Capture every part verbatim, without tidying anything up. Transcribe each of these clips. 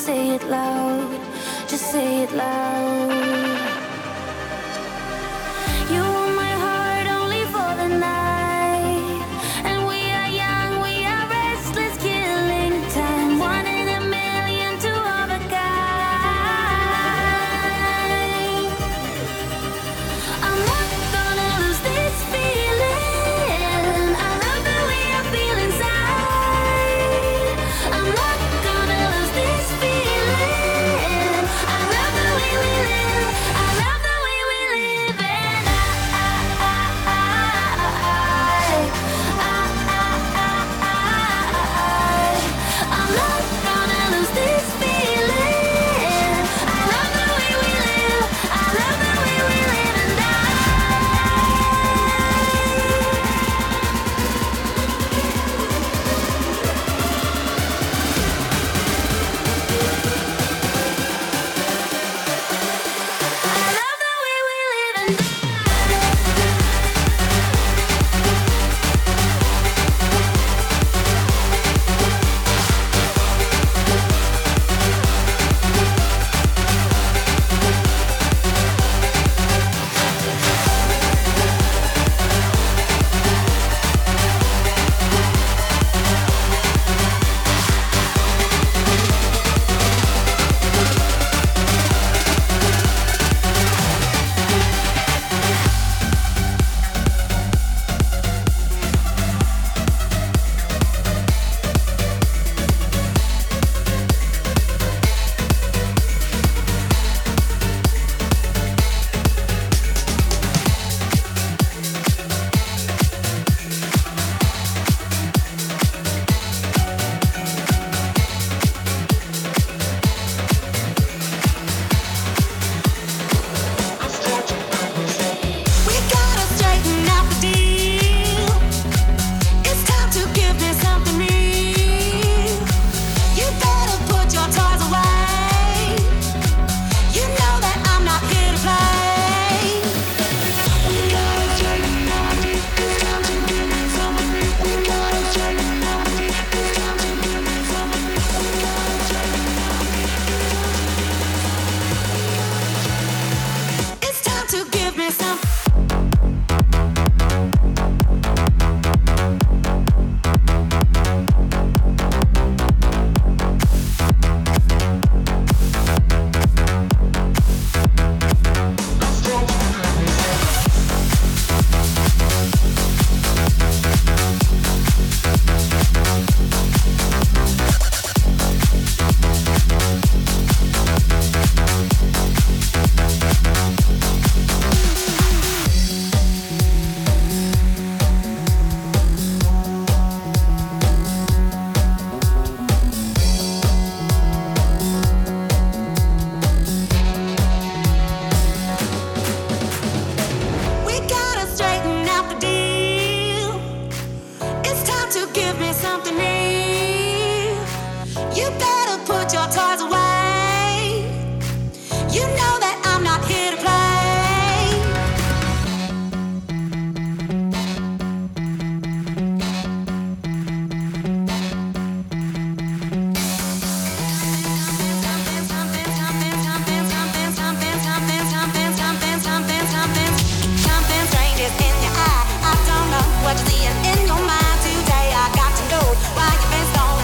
say it loud, just say it loud. You want my heart only for the night, and we are young, we are restless, killing time, one in a million, two of a kind. I'm not gonna lose this feeling. I love the way I feel inside. I'm not gonna lose this feeling. I love the way we live. I love the way we live. And I, I, I, I, I, I, I'm not gonna lose this feeling. I love the way we live. I love the way we live. And I. I love the way we live and die. We gotta straighten out the deal. It's time to give me something real. You better put your toys away. You know that I'm not here to play. We gotta straighten out the deal. It's time to give me something real. We gotta straighten out the deal. It's time to give me something real. We gotta straighten out the deal. It's time to give me something. We gotta straighten out the deal. It's time to give me something real. You better put your toys away. You know that I'm not here to play. Something strange is in your eye. I don't know what you're seeing in your mind today. I got to know why you've been so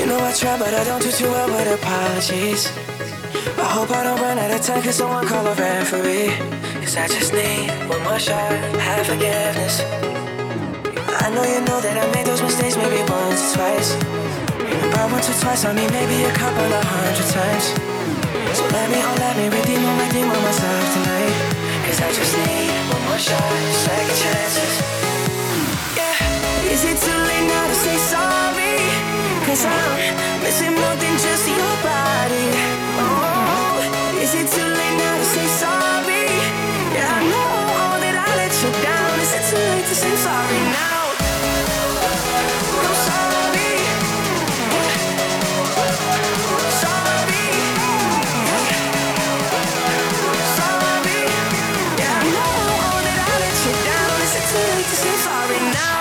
You know I try, but I don't do too well with apologies. I hope I don't run out of time, cause someone call a referee. Cause I just need one more shot, have forgiveness. I know you know that I made those mistakes maybe once or twice. About once or twice, I mean maybe a couple of hundred times. So let me, oh let me redeem on redeem on myself tonight. Cause I just need one more shot, second chances. Yeah, is it too late now to say sorry? Cause I'm missing more than just your body. Oh, is it too late now to say sorry? Yeah, I know that I let you down. Is it too late to say sorry now? I'm sorry. Sorry. Sorry. Yeah, I know that I let you down. Is it too late to say sorry now?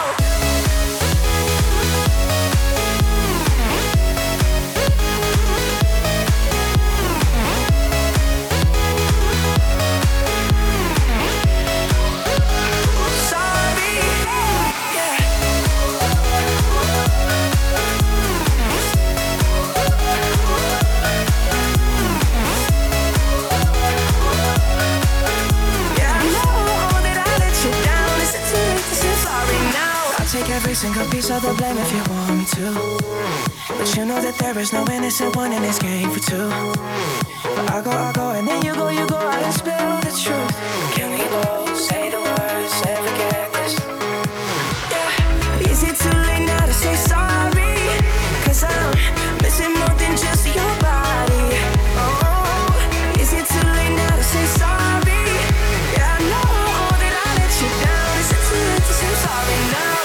Take every single piece of the blame if you want me to. But you know that there is no innocent one in this game for two. But I go, I go, and then you go, you go out and spill the truth. Can we both say the words and forget this? Yeah. Is it too late now to say sorry? Cause I'm missing more than just your body. Oh, is it too late now to say sorry? Yeah, I know that I let you down. Is it too late to say sorry now?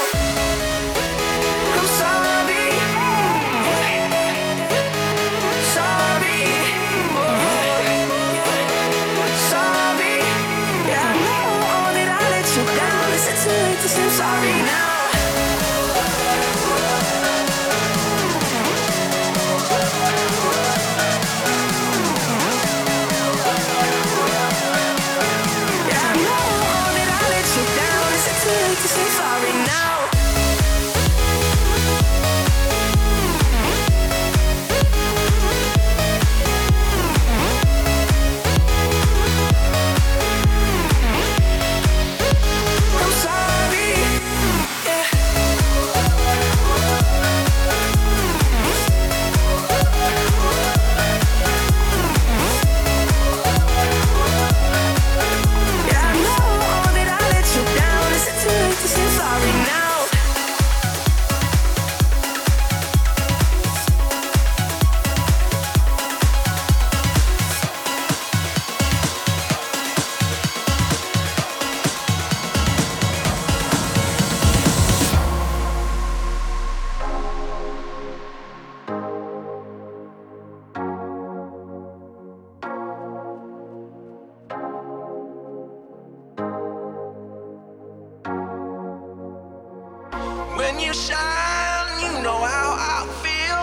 I'm sorry now. Yeah, I know that I let you down. Is it too late to say sorry now? When you shine, you know how I feel.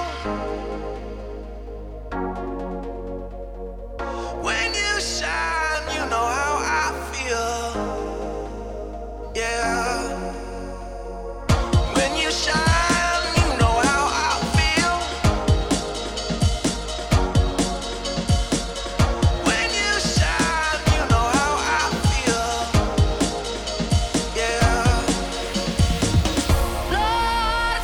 When you shine, you know how I feel. Yeah. When you shine, you know how I feel. When you shine, you know how I feel. Yeah. Lord,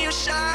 you shine.